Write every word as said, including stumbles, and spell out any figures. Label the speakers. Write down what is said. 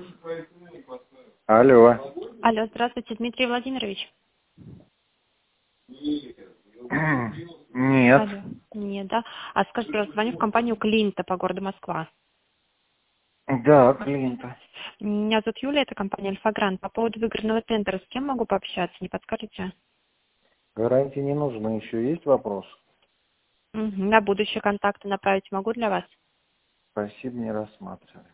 Speaker 1: Алло.
Speaker 2: Алло, здравствуйте, Дмитрий Владимирович.
Speaker 1: Нет.
Speaker 2: Алло. Нет, да? А скажите, пожалуйста, звоню в компанию Клинта по городу Москва.
Speaker 1: Да, Клинта.
Speaker 2: Меня зовут Юлия, это компания Альфа-Грант. По поводу выигранного тендера, с кем могу пообщаться, не подскажете?
Speaker 1: Гарантии не нужно. Еще есть вопрос?
Speaker 2: Мгм. На будущее контакты направить могу для вас?
Speaker 1: Спасибо, не рассматривали.